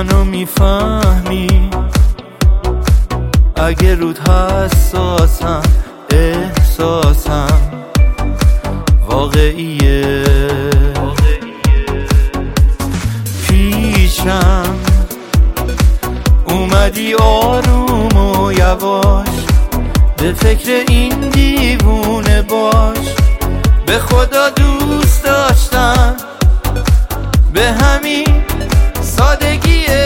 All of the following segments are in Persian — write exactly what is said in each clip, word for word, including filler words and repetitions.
منو میفهمی اگه رود حساسم احساسم واقعیه پیشم اومدی آروم و یواش به فکر این دیوونه باش به خدا دوست داشتم به همین سادگیه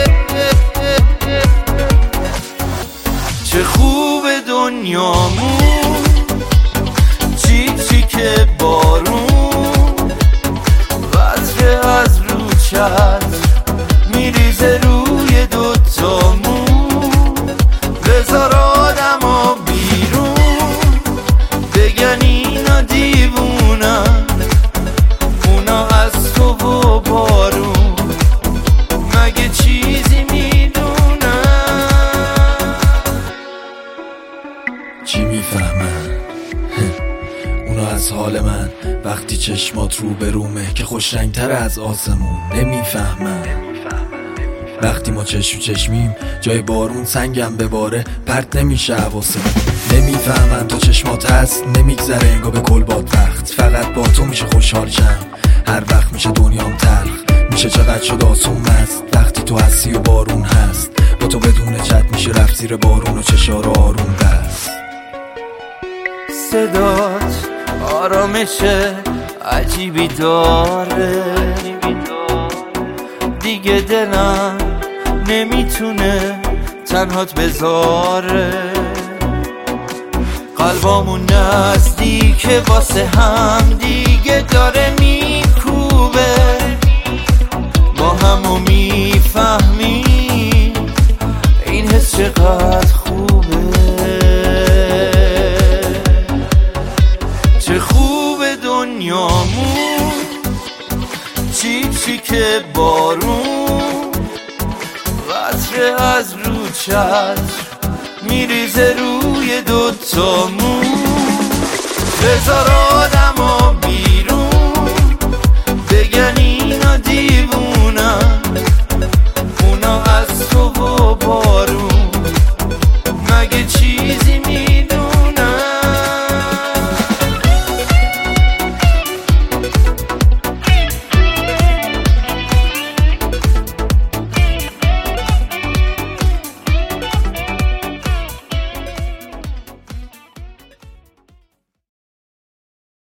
چه خوب دنیامون چی چی که بارون وزره از رو چتر میریزه روی دوتامون بذار آدم بیرون بگن اینا دیوونن اونا از تو و بارون مگه چیزی میدونن چی میفهمن اونا از حال من وقتی چشمات رو به رومه که خوش رنگتر از آسمون نمیفهمن وقتی ما چشم چشمیم جای بارون سنگم بباره پرت نمیشه حواسم نمیفهمن تا چشمات هست نمیگذره انگار به کل باد وقت فقط با تو میشه خوشحال شم هر وقت میشه دنیام تلخ میشه چقدر شد آسون مست وقتی تو هستی و بارون هست با تو بدون چت میشه رفت زیر بارون و چشار آروم بست صدات آرامش عجیبی داره دیگه دلم نمیتونه تنهات بذاره قلبامون نزدیکه واسه هم دیگه داره میکوبه با همو میفهمی این حس چقدر خوبه چه خوب دنیامون چی چی که بارون قطره از رو چتر میریزه روی دوتامون بذار آدم